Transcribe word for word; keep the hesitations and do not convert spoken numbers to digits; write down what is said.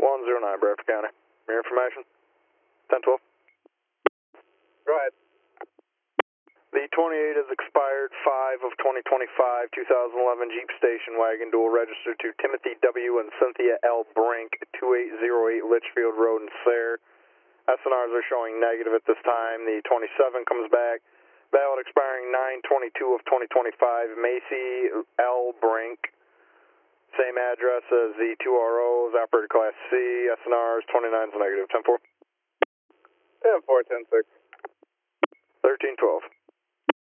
one zero nine, Bradford County. Your information? ten twelve. Go ahead. The twenty-eight has expired five of twenty twenty-five, two thousand eleven Jeep station wagon, dual registered to Timothy W. and Cynthia L. Brink, two eight zero eight Litchfield Road in Sayre. S N Rs are showing negative at this time. The twenty-seven comes back. Valid expiring nine twenty-two of twenty twenty-five, Macy L. Brink. Same address as the two R Os, operator class C, S N Rs, twenty-nine is negative. ten four. ten four, ten six. thirteen twelve.